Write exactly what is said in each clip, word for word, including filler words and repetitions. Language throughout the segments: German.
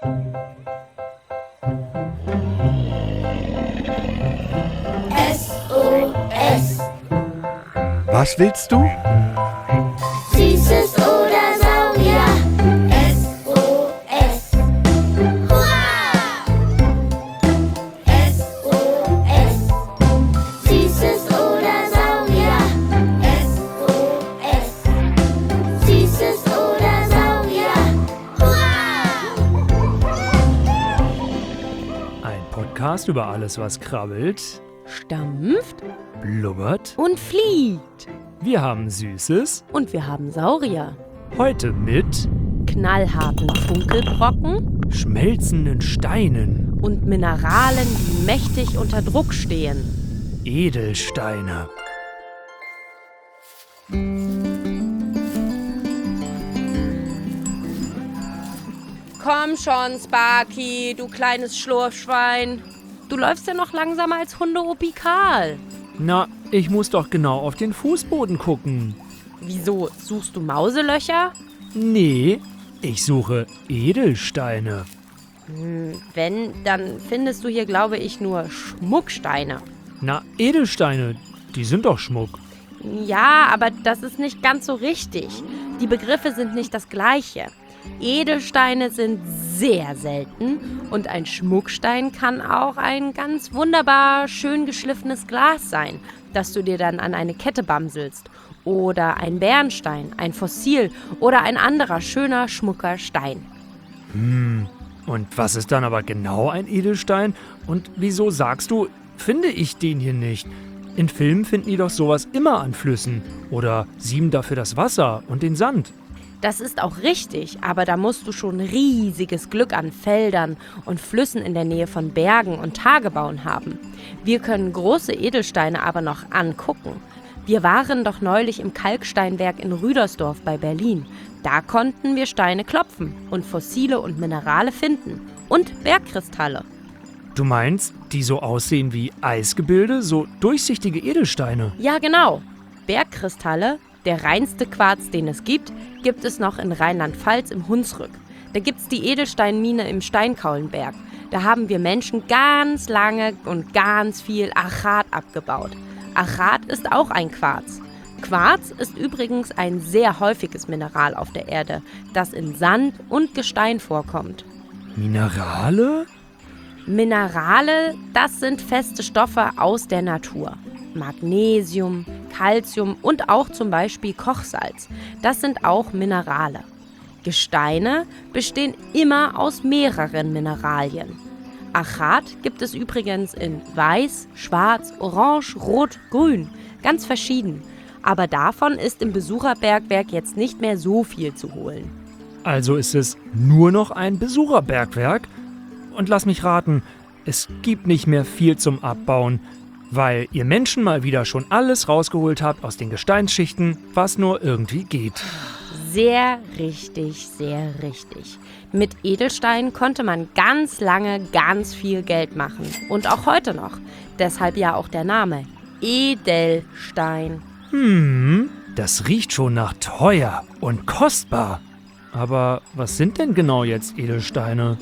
S O S. Was willst du? Süßes oder Saurier. S O S. Hurra! S O S. Süßes oder Saurier. S O S. Süßes oder Saurier. Hurra! Ein Podcast über alles, was krabbelt, Stampft blubbert. und fliegt. Wir haben Süßes. Und wir haben Saurier. Heute mit Knallharten Funkelbrocken schmelzenden Steinen, und Mineralen, die mächtig unter Druck stehen. Edelsteine. Komm schon, Sparky, du kleines Schlurfschwein. Du läufst ja noch langsamer als Hunde-Opi Karl. Na, ich muss doch genau auf den Fußboden gucken. Wieso, suchst du Mauselöcher? Nee, ich suche Edelsteine. Hm, wenn, dann findest du hier, glaube ich, nur Schmucksteine. Na, Edelsteine, die sind doch Schmuck. Ja, aber das ist nicht ganz so richtig. Die Begriffe sind nicht das gleiche. Edelsteine sind sehr selten und ein Schmuckstein kann auch ein ganz wunderbar schön geschliffenes Glas sein, das du dir dann an eine Kette bamselst. Oder ein Bernstein, ein Fossil oder ein anderer schöner, schmucker Stein. Hm, und was ist dann aber genau ein Edelstein? Und wieso sagst du, finde ich den hier nicht? In Filmen finden die doch sowas immer an Flüssen oder sieben dafür das Wasser und den Sand. Das ist auch richtig, aber da musst du schon riesiges Glück an Feldern und Flüssen in der Nähe von Bergen und Tagebauen haben. Wir können große Edelsteine aber noch angucken. Wir waren doch neulich im Kalksteinwerk in Rüdersdorf bei Berlin. Da konnten wir Steine klopfen und Fossile und Minerale finden. Und Bergkristalle. Du meinst, die so aussehen wie Eisgebilde, so durchsichtige Edelsteine? Ja, genau. Bergkristalle, der reinste Quarz, den es gibt, gibt es noch in Rheinland-Pfalz im Hunsrück. Da gibt's die Edelsteinmine im Steinkaulenberg. Da haben wir Menschen ganz lange und ganz viel Achat abgebaut. Achat ist auch ein Quarz. Quarz ist übrigens ein sehr häufiges Mineral auf der Erde, das in Sand und Gestein vorkommt. Minerale? Minerale, das sind feste Stoffe aus der Natur. Magnesium, Calcium und auch zum Beispiel Kochsalz. Das sind auch Minerale. Gesteine bestehen immer aus mehreren Mineralien. Achat gibt es übrigens in Weiß, Schwarz, Orange, Rot, Grün. Ganz verschieden. Aber davon ist im Besucherbergwerk jetzt nicht mehr so viel zu holen. Also ist es nur noch ein Besucherbergwerk? Und lass mich raten, es gibt nicht mehr viel zum Abbauen, weil ihr Menschen mal wieder schon alles rausgeholt habt aus den Gesteinsschichten, was nur irgendwie geht. Sehr richtig, sehr richtig. Mit Edelsteinen konnte man ganz lange ganz viel Geld machen. Und auch heute noch. Deshalb ja auch der Name Edelstein. Hm, das riecht schon nach teuer und kostbar. Aber was sind denn genau jetzt Edelsteine?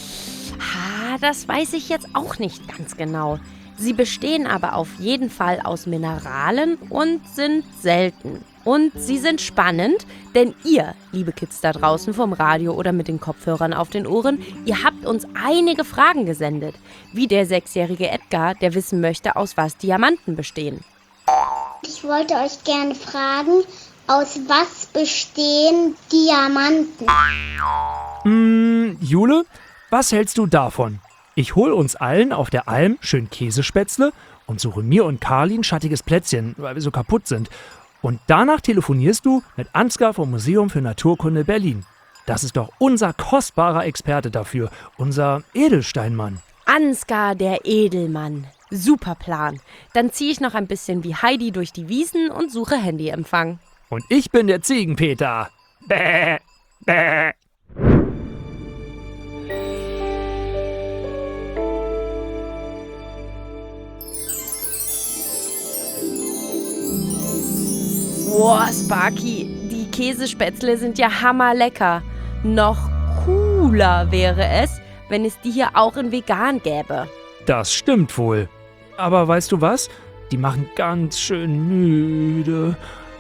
Ah, das weiß ich jetzt auch nicht ganz genau. Sie bestehen aber auf jeden Fall aus Mineralen und sind selten. Und sie sind spannend, denn ihr, liebe Kids da draußen vom Radio oder mit den Kopfhörern auf den Ohren, ihr habt uns einige Fragen gesendet. Wie der sechsjährige Edgar, der wissen möchte, aus was Diamanten bestehen. Ich wollte euch gerne fragen, aus was bestehen Diamanten? Hm, Jule, was hältst du davon? Ich hol uns allen auf der Alm schön Käsespätzle und suche mir und Carly ein schattiges Plätzchen, weil wir so kaputt sind. Und danach telefonierst du mit Ansgar vom Museum für Naturkunde Berlin. Das ist doch unser kostbarer Experte dafür, unser Edelsteinmann. Ansgar, der Edelmann. Super Plan. Dann ziehe ich noch ein bisschen wie Heidi durch die Wiesen und suche Handyempfang. Und ich bin der Ziegenpeter. Bäh, bäh. Boah, Sparky, die Käsespätzle sind ja hammerlecker. Noch cool. cooler wäre es, wenn es die hier auch in vegan gäbe. Das stimmt wohl. Aber weißt du was? Die machen ganz schön müde.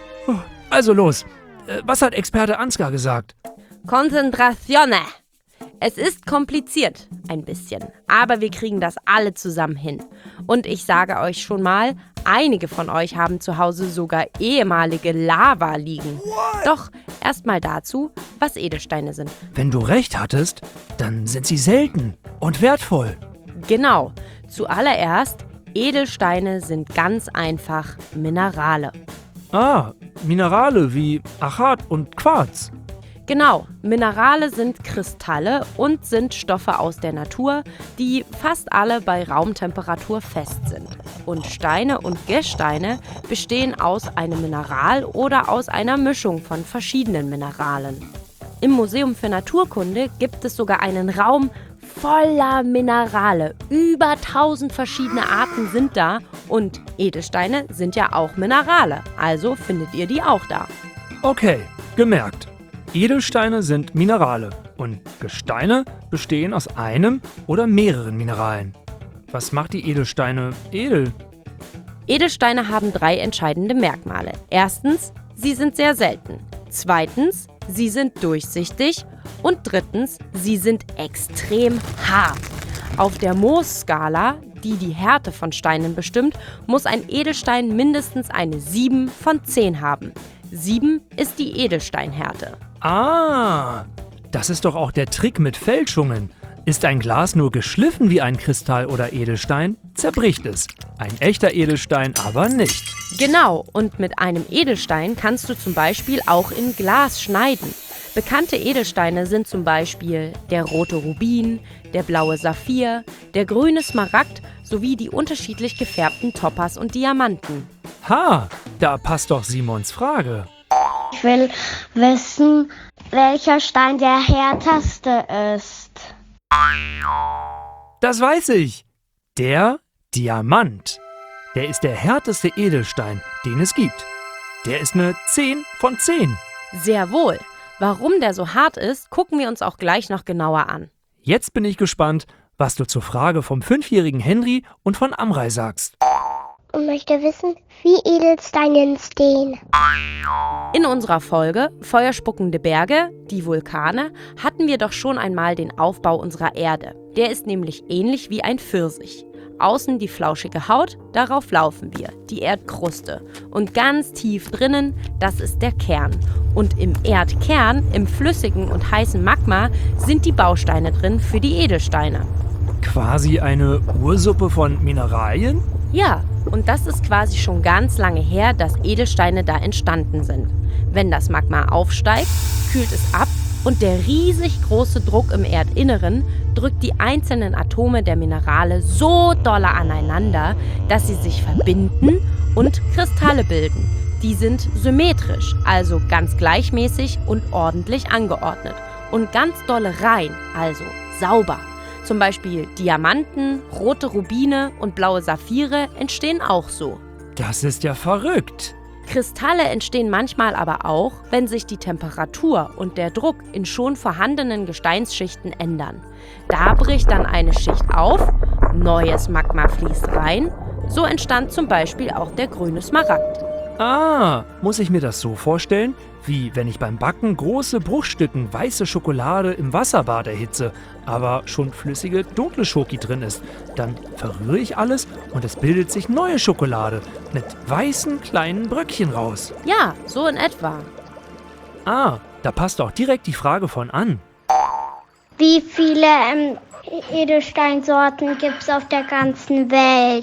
Also los. Äh, Was hat Experte Ansgar gesagt? Konzentrazione. Es ist kompliziert, ein bisschen, aber wir kriegen das alle zusammen hin. Und ich sage euch schon mal, einige von euch haben zu Hause sogar ehemalige Lava liegen. Doch erstmal dazu, was Edelsteine sind. Wenn du recht hattest, dann sind sie selten und wertvoll. Genau, zuallererst, Edelsteine sind ganz einfach Minerale. Ah, Minerale wie Achat und Quarz. Genau, Minerale sind Kristalle und sind Stoffe aus der Natur, die fast alle bei Raumtemperatur fest sind. Und Steine und Gesteine bestehen aus einem Mineral oder aus einer Mischung von verschiedenen Mineralen. Im Museum für Naturkunde gibt es sogar einen Raum voller Minerale. Über tausend verschiedene Arten sind da und Edelsteine sind ja auch Minerale, also findet ihr die auch da. Okay, gemerkt. Edelsteine sind Minerale und Gesteine bestehen aus einem oder mehreren Mineralen. Was macht die Edelsteine edel? Edelsteine haben drei entscheidende Merkmale. Erstens, sie sind sehr selten. Zweitens, sie sind durchsichtig. Und drittens, sie sind extrem hart. Auf der Mohs-Skala, die die Härte von Steinen bestimmt, muss ein Edelstein mindestens eine sieben von zehn haben. sieben ist die Edelsteinhärte. Ah, das ist doch auch der Trick mit Fälschungen. Ist ein Glas nur geschliffen wie ein Kristall oder Edelstein, zerbricht es. Ein echter Edelstein aber nicht. Genau, und mit einem Edelstein kannst du zum Beispiel auch in Glas schneiden. Bekannte Edelsteine sind zum Beispiel der rote Rubin, der blaue Saphir, der grüne Smaragd sowie die unterschiedlich gefärbten Topaz und Diamanten. Ha, da passt doch Simons Frage. Ich will wissen, welcher Stein der härteste ist. Das weiß ich. Der Diamant. Der ist der härteste Edelstein, den es gibt. Der ist eine zehn von zehn. Sehr wohl. Warum der so hart ist, gucken wir uns auch gleich noch genauer an. Jetzt bin ich gespannt, was du zur Frage vom fünfjährigen Henry und von Amrei sagst. Und möchte wissen, wie Edelsteine entstehen. In unserer Folge Feuerspuckende Berge, die Vulkane, hatten wir doch schon einmal den Aufbau unserer Erde. Der ist nämlich ähnlich wie ein Pfirsich. Außen die flauschige Haut, darauf laufen wir, die Erdkruste. Und ganz tief drinnen, das ist der Kern. Und im Erdkern, im flüssigen und heißen Magma, sind die Bausteine drin für die Edelsteine. Quasi eine Ursuppe von Mineralien? Ja, und das ist quasi schon ganz lange her, dass Edelsteine da entstanden sind. Wenn das Magma aufsteigt, kühlt es ab und der riesig große Druck im Erdinneren drückt die einzelnen Atome der Minerale so doll aneinander, dass sie sich verbinden und Kristalle bilden. Die sind symmetrisch, also ganz gleichmäßig und ordentlich angeordnet. Und ganz dolle rein, also sauber. Zum Beispiel Diamanten, rote Rubine und blaue Saphire entstehen auch so. Das ist ja verrückt. Kristalle entstehen manchmal aber auch, wenn sich die Temperatur und der Druck in schon vorhandenen Gesteinsschichten ändern. Da bricht dann eine Schicht auf, neues Magma fließt rein. So entstand zum Beispiel auch der grüne Smaragd. Ah, muss ich mir das so vorstellen, wie wenn ich beim Backen große Bruchstücken weiße Schokolade im Wasserbad erhitze, aber schon flüssige dunkle Schoki drin ist. Dann verrühre ich alles und es bildet sich neue Schokolade mit weißen kleinen Bröckchen raus. Ja, so in etwa. Ah, da passt auch direkt die Frage von an. Wie viele ähm, Edelsteinsorten gibt es auf der ganzen Welt?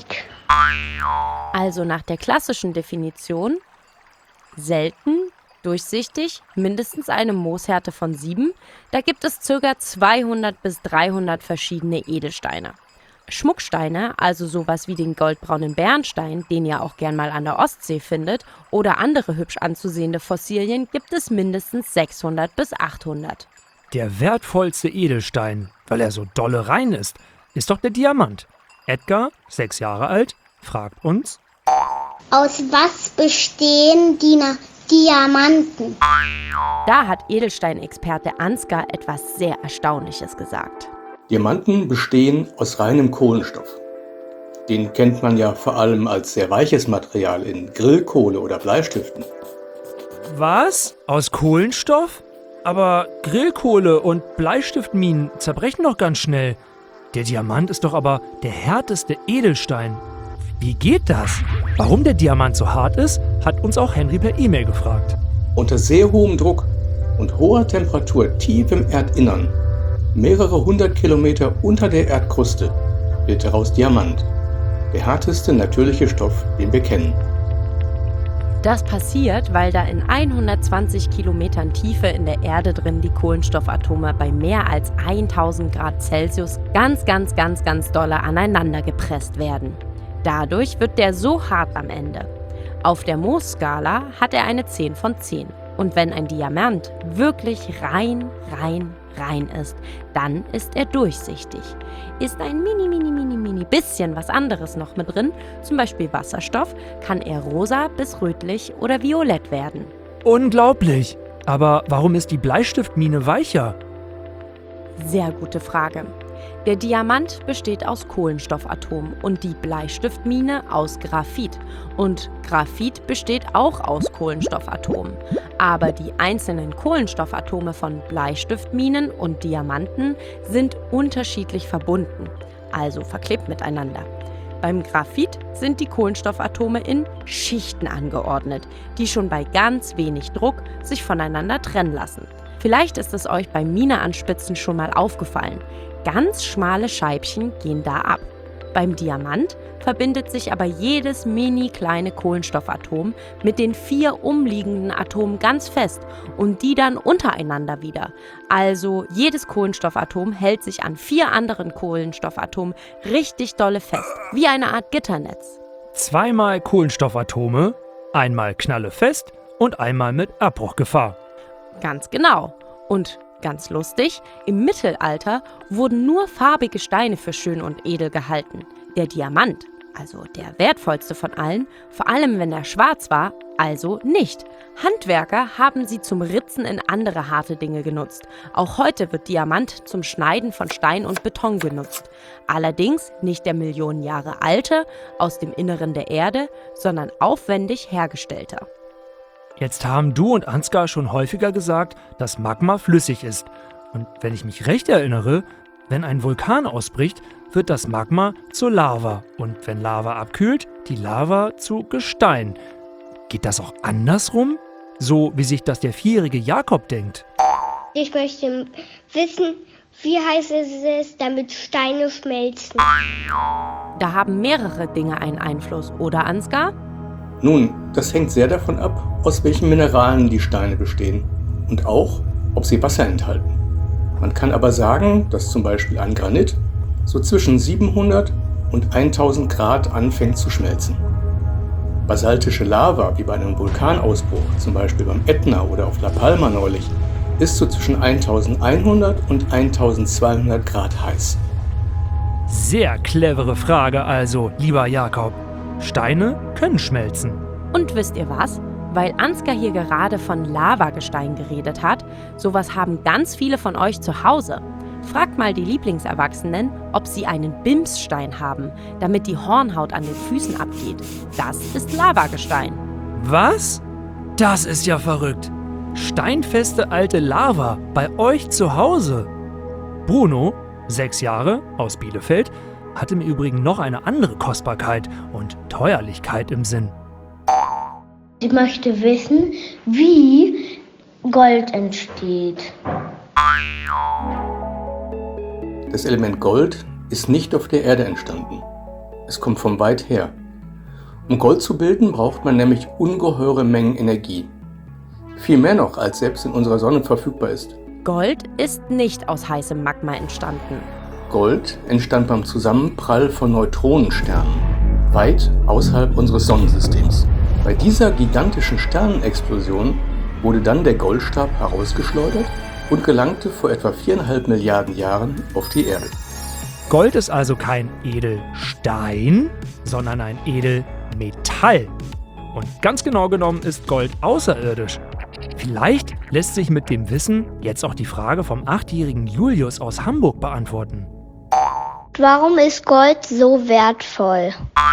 Also nach der klassischen Definition: selten, durchsichtig, mindestens eine Mohshärte von sieben. Da gibt es ca. zweihundert bis dreihundert verschiedene Edelsteine. Schmucksteine, also sowas wie den goldbraunen Bernstein, den ihr auch gern mal an der Ostsee findet, oder andere hübsch anzusehende Fossilien, gibt es mindestens sechshundert bis achthundert. Der wertvollste Edelstein, weil er so dolle rein ist, ist doch der Diamant. Edgar, sechs Jahre alt, fragt uns: Aus was bestehen die, Na Diamanten. Da hat Edelsteinexperte Ansgar etwas sehr Erstaunliches gesagt. Diamanten bestehen aus reinem Kohlenstoff. Den kennt man ja vor allem als sehr weiches Material in Grillkohle oder Bleistiften. Was? Aus Kohlenstoff? Aber Grillkohle und Bleistiftminen zerbrechen doch ganz schnell. Der Diamant ist doch aber der härteste Edelstein. Wie geht das? Warum der Diamant so hart ist, hat uns auch Henry per E-Mail gefragt. Unter sehr hohem Druck und hoher Temperatur tief im Erdinnern, mehrere hundert Kilometer unter der Erdkruste, wird daraus Diamant, der härteste natürliche Stoff, den wir kennen. Das passiert, weil da in hundertzwanzig Kilometern Tiefe in der Erde drin die Kohlenstoffatome bei mehr als tausend Grad Celsius ganz, ganz, ganz, ganz dolle aneinander gepresst werden. Dadurch wird der so hart am Ende. Auf der Mohs-Skala hat er eine zehn von zehn. Und wenn ein Diamant wirklich rein, rein, rein ist, dann ist er durchsichtig. Ist ein mini, mini, mini, mini bisschen was anderes noch mit drin, zum Beispiel Wasserstoff, kann er rosa bis rötlich oder violett werden. Unglaublich! Aber warum ist die Bleistiftmine weicher? Sehr gute Frage. Der Diamant besteht aus Kohlenstoffatomen und die Bleistiftmine aus Graphit. Und Graphit besteht auch aus Kohlenstoffatomen. Aber die einzelnen Kohlenstoffatome von Bleistiftminen und Diamanten sind unterschiedlich verbunden, also verklebt miteinander. Beim Graphit sind die Kohlenstoffatome in Schichten angeordnet, die schon bei ganz wenig Druck sich voneinander trennen lassen. Vielleicht ist es euch beim Mineanspitzen schon mal aufgefallen. Ganz schmale Scheibchen gehen da ab. Beim Diamant verbindet sich aber jedes mini kleine Kohlenstoffatom mit den vier umliegenden Atomen ganz fest und die dann untereinander wieder. Also jedes Kohlenstoffatom hält sich an vier anderen Kohlenstoffatomen richtig dolle fest, wie eine Art Gitternetz. Zweimal Kohlenstoffatome, einmal knallefest und einmal mit Abbruchgefahr. Ganz genau. Und ganz lustig, im Mittelalter wurden nur farbige Steine für schön und edel gehalten. Der Diamant, also der wertvollste von allen, vor allem wenn er schwarz war, also nicht. Handwerker haben sie zum Ritzen in andere harte Dinge genutzt. Auch heute wird Diamant zum Schneiden von Stein und Beton genutzt. Allerdings nicht der Millionen Jahre alte, aus dem Inneren der Erde, sondern aufwendig hergestellter. Jetzt haben du und Ansgar schon häufiger gesagt, dass Magma flüssig ist. Und wenn ich mich recht erinnere, wenn ein Vulkan ausbricht, wird das Magma zur Lava. Und wenn Lava abkühlt, die Lava zu Gestein. Geht das auch andersrum? So wie sich das der vierjährige Jakob denkt. Ich möchte wissen, wie heiß es ist, damit Steine schmelzen. Da haben mehrere Dinge einen Einfluss, oder Ansgar? Nun, das hängt sehr davon ab, aus welchen Mineralen die Steine bestehen und auch, ob sie Wasser enthalten. Man kann aber sagen, dass zum Beispiel ein Granit so zwischen siebenhundert und tausend Grad anfängt zu schmelzen. Basaltische Lava, wie bei einem Vulkanausbruch, zum Beispiel beim Ätna oder auf La Palma neulich, ist so zwischen eintausendeinhundert und eintausendzweihundert Grad heiß. Sehr clevere Frage also, lieber Jakob. Steine können schmelzen. Und wisst ihr was? Weil Ansgar hier gerade von Lavagestein geredet hat, sowas haben ganz viele von euch zu Hause. Fragt mal die Lieblingserwachsenen, ob sie einen Bimsstein haben, damit die Hornhaut an den Füßen abgeht. Das ist Lavagestein. Was? Das ist ja verrückt. Steinfeste alte Lava bei euch zu Hause. Bruno, sechs Jahre, aus Bielefeld, hatte im Übrigen noch eine andere Kostbarkeit und Teuerlichkeit im Sinn. Ich möchte wissen, wie Gold entsteht. Das Element Gold ist nicht auf der Erde entstanden. Es kommt von weit her. Um Gold zu bilden, braucht man nämlich ungeheure Mengen Energie. Viel mehr noch, als selbst in unserer Sonne verfügbar ist. Gold ist nicht aus heißem Magma entstanden. Gold entstand beim Zusammenprall von Neutronensternen, weit außerhalb unseres Sonnensystems. Bei dieser gigantischen Sternenexplosion wurde dann der Goldstab herausgeschleudert und gelangte vor etwa viereinhalb Milliarden Jahren auf die Erde. Gold ist also kein Edelstein, sondern ein Edelmetall. Und ganz genau genommen ist Gold außerirdisch. Vielleicht lässt sich mit dem Wissen jetzt auch die Frage vom achtjährigen Julius aus Hamburg beantworten. Warum ist Gold so wertvoll?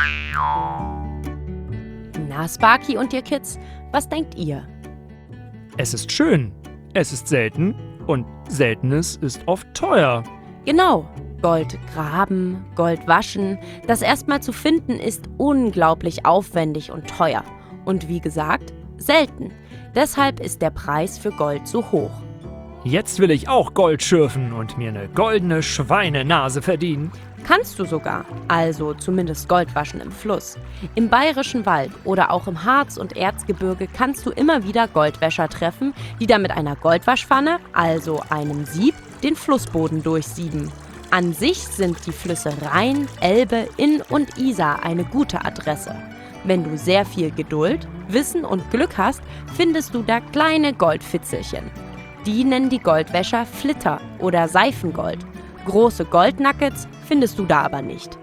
Na, Sparky und ihr Kids, was denkt ihr? Es ist schön, es ist selten und Seltenes ist oft teuer. Genau, Gold graben, Gold waschen, das erstmal zu finden ist unglaublich aufwendig und teuer. Und wie gesagt, selten. Deshalb ist der Preis für Gold so hoch. Jetzt will ich auch Gold schürfen und mir eine goldene Schweinenase verdienen. Kannst du sogar, also zumindest Gold waschen im Fluss. Im Bayerischen Wald oder auch im Harz- und Erzgebirge kannst du immer wieder Goldwäscher treffen, die da mit einer Goldwaschpfanne, also einem Sieb, den Flussboden durchsieben. An sich sind die Flüsse Rhein, Elbe, Inn und Isar eine gute Adresse. Wenn du sehr viel Geduld, Wissen und Glück hast, findest du da kleine Goldfitzelchen. Die nennen die Goldwäscher Flitter oder Seifengold. Große Goldnuggets findest du da aber nicht.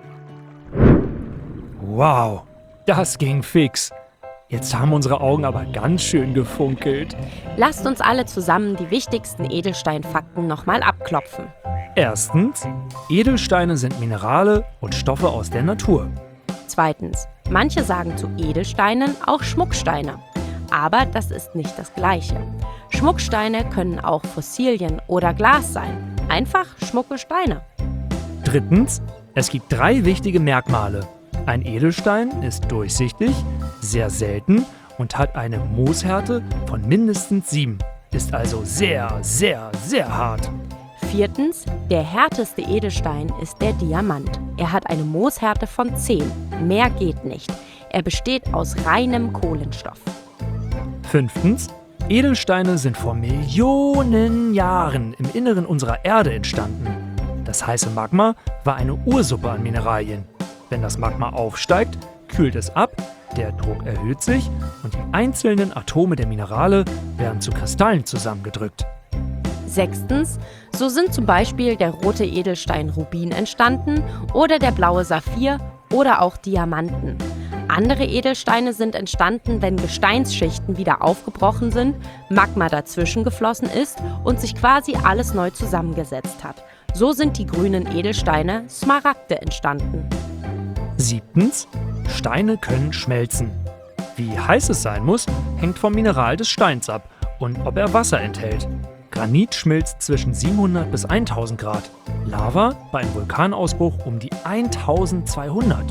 Wow, das ging fix. Jetzt haben unsere Augen aber ganz schön gefunkelt. Lasst uns alle zusammen die wichtigsten Edelsteinfakten nochmal abklopfen. Erstens, Edelsteine sind Minerale und Stoffe aus der Natur. Zweitens, manche sagen zu Edelsteinen auch Schmucksteine. Aber das ist nicht das Gleiche. Schmucksteine können auch Fossilien oder Glas sein. Einfach schmucke Steine. Drittens, es gibt drei wichtige Merkmale. Ein Edelstein ist durchsichtig, sehr selten und hat eine Mooshärte von mindestens sieben. Ist also sehr, sehr, sehr hart. Viertens, der härteste Edelstein ist der Diamant. Er hat eine Mooshärte von zehn. Mehr geht nicht. Er besteht aus reinem Kohlenstoff. Fünftens, Edelsteine sind vor Millionen Jahren im Inneren unserer Erde entstanden. Das heiße Magma war eine Ursuppe an Mineralien. Wenn das Magma aufsteigt, kühlt es ab, der Druck erhöht sich und die einzelnen Atome der Minerale werden zu Kristallen zusammengedrückt. Sechstens, so sind zum Beispiel der rote Edelstein Rubin entstanden oder der blaue Saphir oder auch Diamanten. Andere Edelsteine sind entstanden, wenn Gesteinsschichten wieder aufgebrochen sind, Magma dazwischen geflossen ist und sich quasi alles neu zusammengesetzt hat. So sind die grünen Edelsteine Smaragde entstanden. Siebtens, Steine können schmelzen. Wie heiß es sein muss, hängt vom Mineral des Steins ab und ob er Wasser enthält. Granit schmilzt zwischen siebenhundert bis tausend Grad. Lava bei einem Vulkanausbruch um die eintausendzweihundert.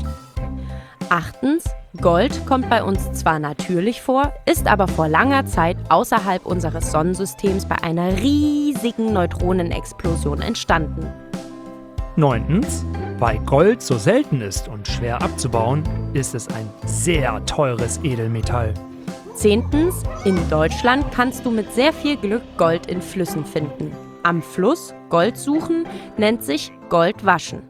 Achtens, Gold kommt bei uns zwar natürlich vor, ist aber vor langer Zeit außerhalb unseres Sonnensystems bei einer riesigen Neutronenexplosion entstanden. Neuntens, weil Gold so selten ist und schwer abzubauen, ist es ein sehr teures Edelmetall. Zehntens, in Deutschland kannst du mit sehr viel Glück Gold in Flüssen finden. Am Fluss Gold suchen nennt sich Gold waschen.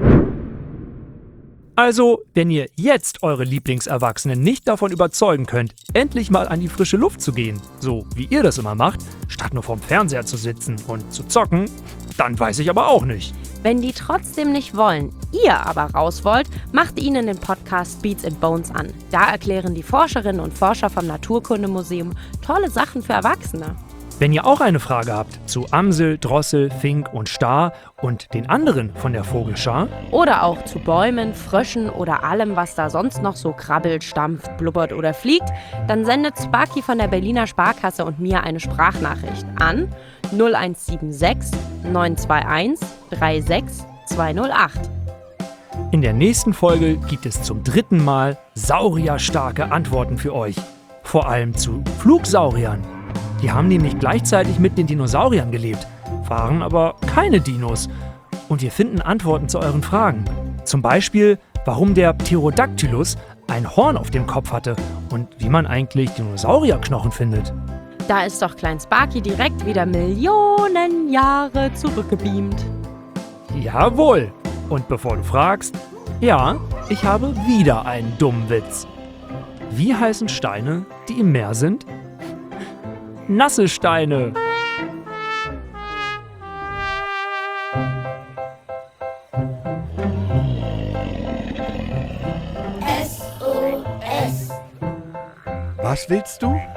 Also, wenn ihr jetzt eure Lieblingserwachsenen nicht davon überzeugen könnt, endlich mal an die frische Luft zu gehen, so wie ihr das immer macht, statt nur vorm Fernseher zu sitzen und zu zocken, dann weiß ich aber auch nicht. Wenn die trotzdem nicht wollen, ihr aber raus wollt, macht ihnen den Podcast Beats and Bones an. Da erklären die Forscherinnen und Forscher vom Naturkundemuseum tolle Sachen für Erwachsene. Wenn ihr auch eine Frage habt zu Amsel, Drossel, Fink und Star und den anderen von der Vogelschar oder auch zu Bäumen, Fröschen oder allem, was da sonst noch so krabbelt, stampft, blubbert oder fliegt, dann sendet Sparky von der Berliner Sparkasse und mir eine Sprachnachricht an null eins sieben sechs neun zwei eins drei sechs zwei null acht. In der nächsten Folge gibt es zum dritten Mal saurierstarke Antworten für euch. Vor allem zu Flugsauriern. Die haben nämlich gleichzeitig mit den Dinosauriern gelebt, waren aber keine Dinos. Und wir finden Antworten zu euren Fragen. Zum Beispiel, warum der Pterodactylus ein Horn auf dem Kopf hatte und wie man eigentlich Dinosaurierknochen findet. Da ist doch Klein Sparky direkt wieder Millionen Jahre zurückgebeamt. Jawohl. Und bevor du fragst, ja, ich habe wieder einen dummen Witz. Wie heißen Steine, die im Meer sind? Nasse Steine. S O S. Was willst du?